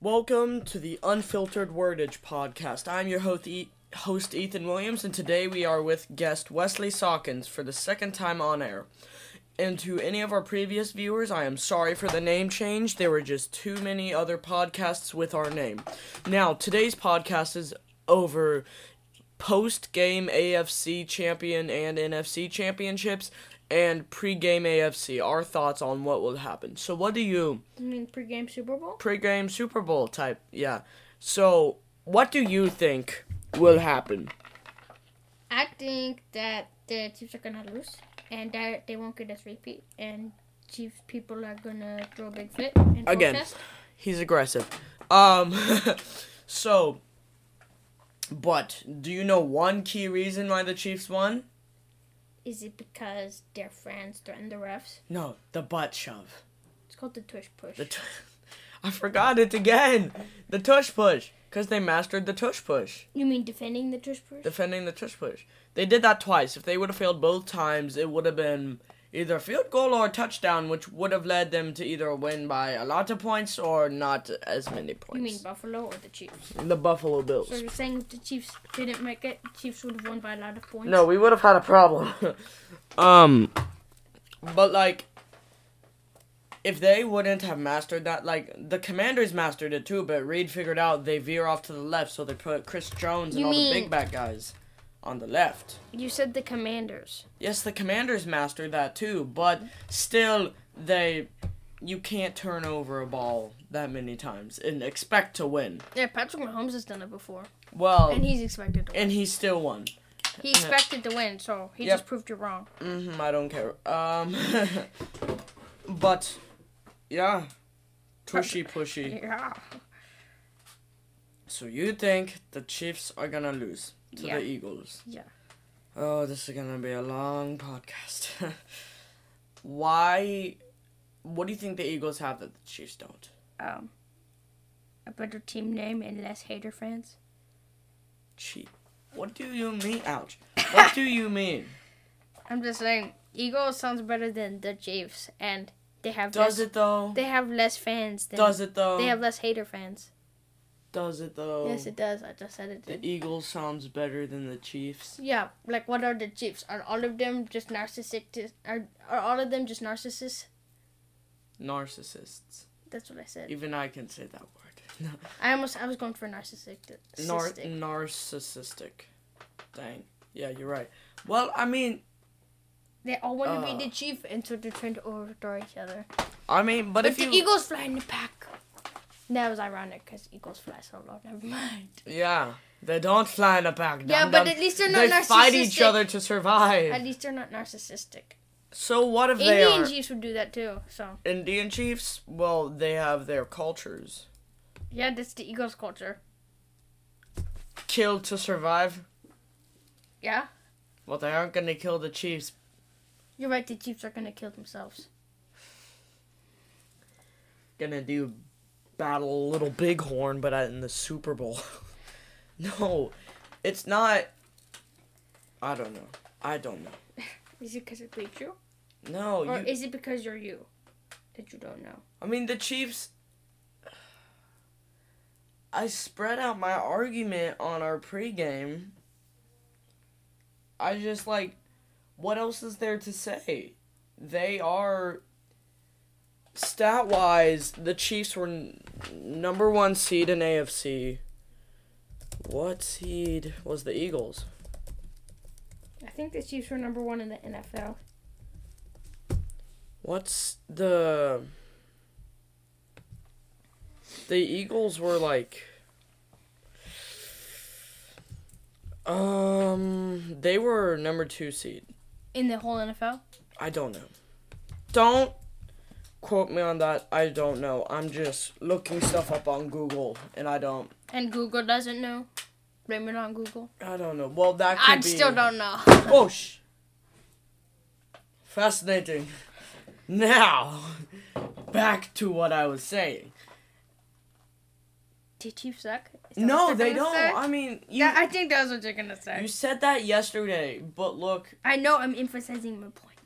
Welcome to the Unfiltered Wordage podcast. I'm your host Ethan Williams, and today we are with guest Wesley Sawkins for the second time on air. And to any of our previous viewers, I am sorry for the name change. There were just too many other podcasts with our name. Now, today's podcast is over post-game AFC champion and NFC championships and pre-game AFC, our thoughts on what will happen. So what do you... You mean pre-game Super Bowl? Pre-game Super Bowl type, yeah. So, what do you think will happen? I think that the Chiefs are going to lose, and that they won't get us repeat, and Chiefs people are going to throw a big fit and Again, protest. He's aggressive. So, but, do you know one key reason why the Chiefs won? Is it because their friends threatened the refs? No, the butt shove. It's called the tush push. I forgot it again. The tush push. Because they mastered the tush push. You mean defending the tush push? Defending the tush push. They did that twice. If they would have failed both times, it would have been either a field goal or a touchdown, which would have led them to either win by a lot of points or not as many points. You mean Buffalo or the Chiefs? The Buffalo Bills. So you're saying if the Chiefs didn't make it, the Chiefs would have won by a lot of points? No, we would have had a problem. But like, if they wouldn't have mastered that, like, the Commanders mastered it too, but Reed figured out they veer off to the left, so they put Chris Jones and all the big back guys on the left. You said the Commanders. Yes, the Commanders mastered that too, but still, you can't turn over a ball that many times and expect to win. Yeah, Patrick Mahomes has done it before. Well, And he's expected to win. and he still won. He expected to win, so he Yep. just proved you wrong. I don't care. But, yeah. Tushy pushy. Yeah. So you think the Chiefs are gonna lose to Yeah. the Eagles? Yeah. Oh, this is gonna be a long podcast. Why? What do you think the Eagles have that the Chiefs don't? A better team name and less hater fans. What do you mean? Ouch. What do you mean? I'm just saying, Eagles sounds better than the Chiefs, and they have Does it though? They have less fans. Does it though? They have less hater fans. Does it though? Yes, it does. I just said it The did. Eagles sounds better than the Chiefs. Yeah, like what are the Chiefs? Are all of them just narcissistic? Are all of them just narcissists? Narcissists. That's what I said. Even I can say that word. I was going for narcissistic. Narcissistic. Dang. Yeah, you're right. Well, I mean... They all want to be the chief, and so they're trying to overthrow each other. I mean, but if the you... Eagles fly in the pack. That was ironic, because Eagles fly so low. Never mind. Yeah, they don't fly in a pack. Yeah, but at least they're not narcissistic. They fight each other to survive. At least they're not narcissistic. So what if they are... Indian Chiefs would do that too, so... Indian Chiefs? Well, they have their cultures. Yeah, that's the Eagles' culture. Kill to survive? Yeah? Well, they aren't going to kill the Chiefs. You're right, the Chiefs are going to kill themselves. Gonna do battle Little Bighorn, but in the Super Bowl. No, it's not... I don't know. Is it because it beat you? No, Or is it because you're you? That you don't know? I mean, the Chiefs... I spread out my argument on our pregame. I just, like... What else is there to say? They are... Stat-wise, the Chiefs were number 1 seed in AFC. What seed was the Eagles? I think the Chiefs were number 1 in the NFL. What's the... The Eagles were like... They were number 2 seed. In the whole NFL? I don't know. Don't quote me on that. I don't know. I'm just looking stuff up on Google, and I don't... And Google doesn't know? Blame it on Google? I don't know. Well, that could I be... still don't know. Oh, Fascinating. Now, back to what I was saying. Do Chiefs suck? No, they don't. Say? I mean, Yeah, I think that's what you're gonna say. You said that yesterday, but look... I know, I'm emphasizing my point.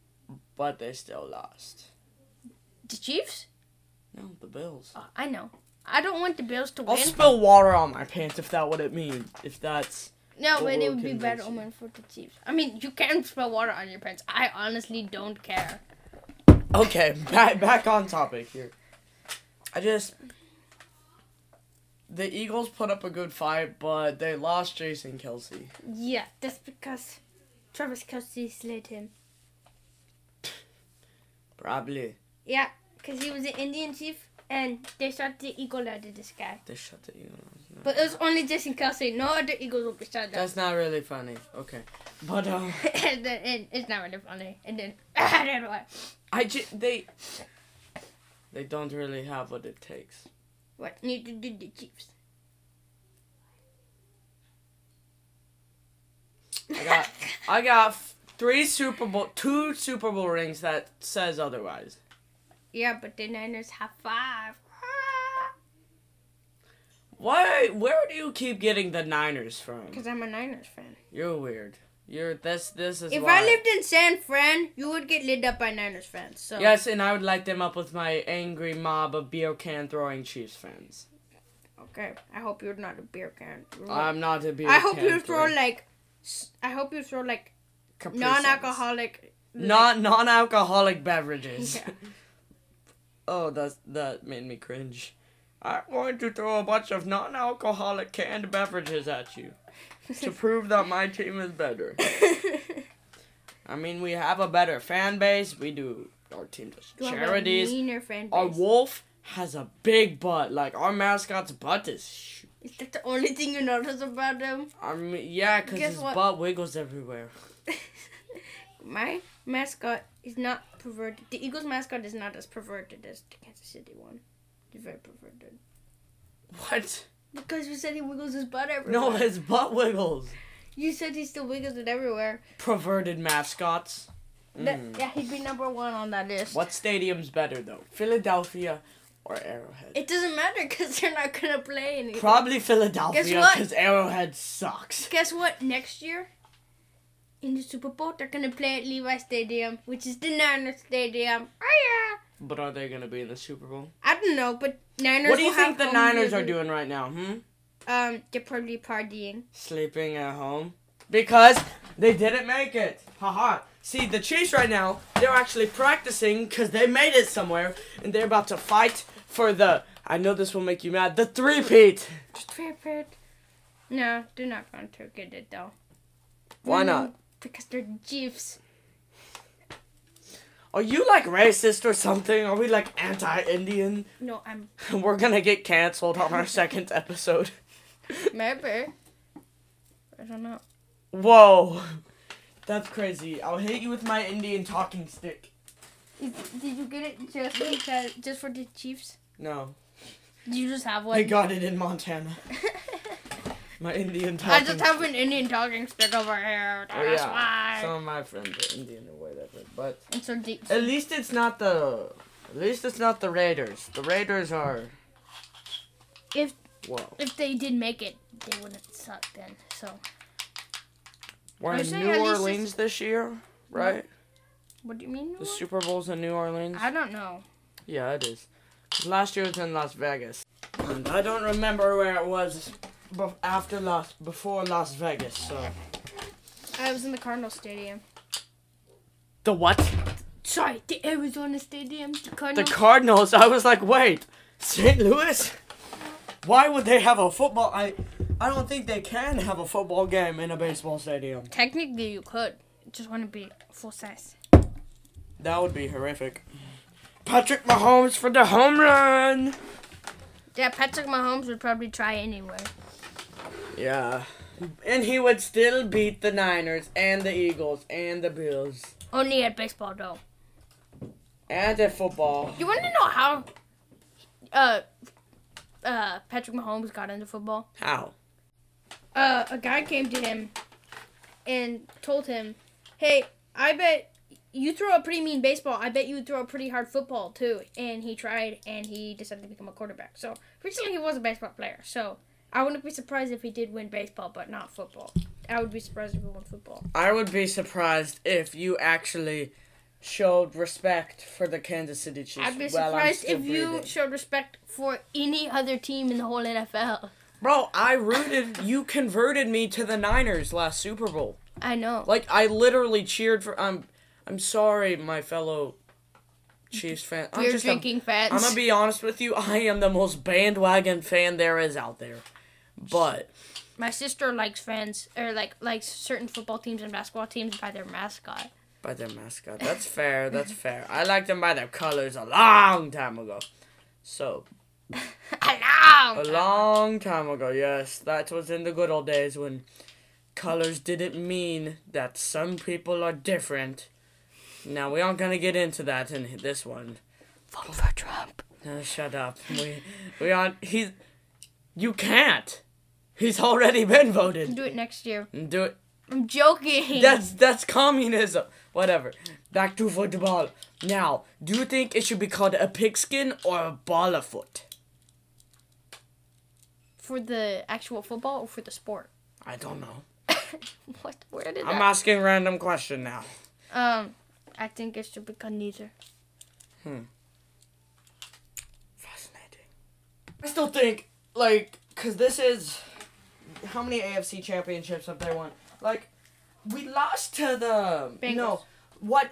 But they still lost. The Chiefs? No, the Bills. I know. I don't want the Bills to I'll win. spill water on my pants if that would it mean. If that's No, what but will it would be convince better you. omen for the Chiefs. I mean, you can spill water on your pants. I honestly don't care. okay. Back on topic here. The Eagles put up a good fight, but they lost Jason Kelsey. Yeah, that's because Travis Kelce slayed him. Probably. Yeah, because he was an Indian chief, and they shot the eagle out of the sky. They shut the Eagles. No. But it was only Jason Kelsey. No other Eagles will be shot down. That's not really funny. Okay, but and it's not really funny. And then I don't know what. they don't really have what it takes. What need to do the Chiefs? I got 2 Super Bowl rings that says otherwise. Yeah, but the Niners have 5. Why? Where do you keep getting the Niners from? Because I'm a Niners fan. You're weird. This is If why. I lived in San Fran, you would get lit up by Niners fans. So Yes, and I would light them up with my angry mob of beer can throwing Chiefs fans. okay, I hope you're not a beer can. I'm not a beer I can. hope you throw throwing like. I hope you throw like Capri non-alcoholic. Suns. Non-alcoholic beverages. Yeah. Oh, that made me cringe. I'm going to throw a bunch of non-alcoholic canned beverages at you to prove that my team is better. I mean, we have a better fan base. We do. Our team does You have a charities. meaner fan base. Our wolf has a big butt. Like, our mascot's butt is... Is that the only thing you notice about them? I mean, yeah, because Guess his what? butt wiggles everywhere. My mascot is not perverted. The Eagles mascot is not as perverted as the Kansas City one. It's very perverted. What? Because you said he wiggles his butt everywhere. No, his butt wiggles. You said he still wiggles it everywhere. Perverted mascots. Yeah, he'd be number 1 on that list. What stadium's better, though? Philadelphia or Arrowhead? It doesn't matter because they're not going to play anything. Probably Philadelphia Guess what? because Arrowhead sucks. Guess what? Next year, in the Super Bowl, they're going to play at Levi Stadium, which is the Niners Stadium. Oh, yeah. But are they going to be in the Super Bowl? I don't know, but Niners What do you will have think the home Niners are field. doing right now, They're probably partying. Sleeping at home? Because they didn't make it. Haha. See, the Chiefs right now, they're actually practicing because they made it somewhere. And they're about to fight for the, I know this will make you mad, the three-peat. No, they're not going to get it, though. Why not? Because they're Chiefs. Are you like racist or something? Are we like anti-Indian? No, I'm... We're gonna get canceled on our second episode. Maybe. I don't know. Whoa. That's crazy. I'll hit you with my Indian talking stick. Did you get it just for the Chiefs? No. Did you just have one? I got it in Montana. My Indian I talking just have an Indian talking stick over here. Oh, That's yeah. why. Some of my friends are Indian or whatever. But And so deep. at least it's not the Raiders. The Raiders are If whoa. they did make it, they wouldn't suck then. So We're I'm in saying New at least Orleans this year, right? what do you mean? The Super Bowl's in New Orleans. I don't know. Yeah, it is. 'Cause last year was in Las Vegas. And I don't remember where it was before Las Vegas, so. I was in the Cardinal Stadium. The what? Sorry, the Arizona Stadium. The The Cardinals. Cardinals. I was like, wait, St. Louis? Why would they have a football? I don't think they can have a football game in a baseball stadium. Technically, you could. It just want to be full size. That would be horrific. Patrick Mahomes for the home run. Yeah, Patrick Mahomes would probably try anyway. Yeah. And he would still beat the Niners and the Eagles and the Bills. Only at baseball, though. And at football. You want to know how Patrick Mahomes got into football? How? A guy came to him and told him, "Hey, I bet you throw a pretty mean baseball. I bet you throw a pretty hard football too." And he tried, and he decided to become a quarterback. So originally he was a baseball player. So I wouldn't be surprised if he did win baseball, but not football. I would be surprised if he won football. I would be surprised if you actually showed respect for the Kansas City Chiefs. I'd be while I'm surprised still if you breathing. showed respect for any other team in the whole NFL. Bro, you converted me to the Niners last Super Bowl. I know. Like, I literally cheered for, I'm sorry, my fellow Chiefs fans. Beer drinking fans. I'm gonna be honest with you, I am the most bandwagon fan there is out there. But my sister likes fans, or likes certain football teams and basketball teams by their mascot. by their mascot. That's fair, that's fair. I liked them by their colors a long time ago. So, a long time ago, yes. That was in the good old days when colors didn't mean that some people are different. Now, we aren't going to get into that in this one. Vote for Trump. Shut up. You can't. He's already been voted. Do it next year. Do it. I'm joking. That's communism. Whatever. Back to football. Now, do you think it should be called a pigskin or a ball of foot? For the actual football or for the sport? I don't know. What? Where did I'm that? asking a random question now. I think it should be called neither. Fascinating. I still think, because this is... How many AFC championships have they won? We lost to the... Bengals. No. What?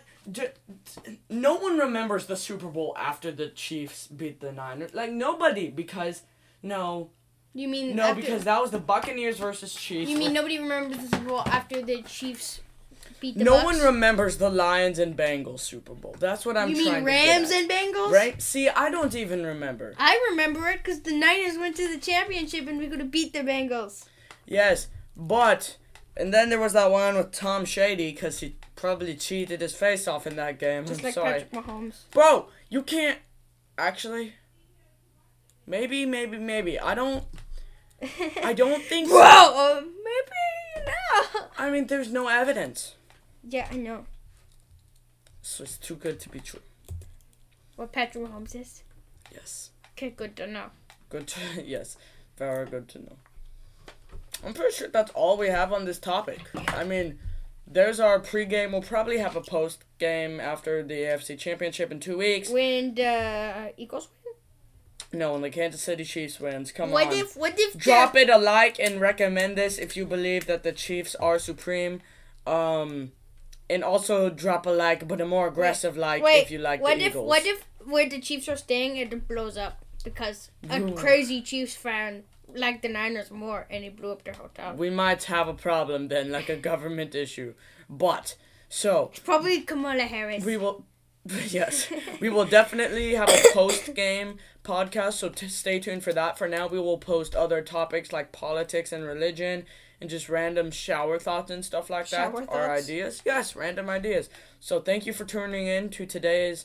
No one remembers the Super Bowl after the Chiefs beat the Niners. Nobody, because... No. You mean No, because that was the Buccaneers versus Chiefs. You mean nobody remembers the Super Bowl after the Chiefs beat the No Bucks? one remembers the Lions and Bengals Super Bowl. That's what I'm You trying mean to Rams get at. and Bengals? Right? See, I don't even remember. I remember it because the Niners went to the championship and we could have beat the Bengals. Yes, but... And then there was that one with Tom Shady, because he probably cheated his face off in that game. Just I'm like sorry. Patrick Mahomes. Bro, you can't... Actually... Maybe. I don't think so. Bro, maybe not. I mean, there's no evidence. Yeah, I know. So it's too good to be true. What Patrick Mahomes is? Yes. Okay, good to know. Good to... Yes. Very good to know. I'm pretty sure that's all we have on this topic. I mean, there's our pregame. We'll probably have a post-game after the AFC Championship in 2 weeks. When the Eagles win? No, when the Kansas City Chiefs wins. Come What on. if Drop it a like and recommend this if you believe that the Chiefs are supreme. And also drop a like, but a more aggressive if you like the Eagles. What if where the Chiefs are staying it blows up because a crazy Chiefs fan liked the Niners more and he blew up their hotel? We might have a problem then, like a government issue. But, so... It's probably Kamala Harris. We will... Yes. We will definitely have a post-game podcast, so stay tuned for that. For now, we will post other topics like politics and religion and just random shower thoughts and stuff like that. Shower Our thoughts? ideas. Yes, random ideas. So thank you for tuning in to today's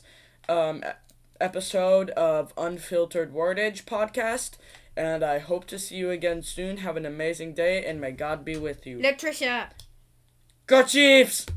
episode of Unfiltered Wordage podcast. And I hope to see you again soon. Have an amazing day, and may God be with you. Latricia. Go Chiefs!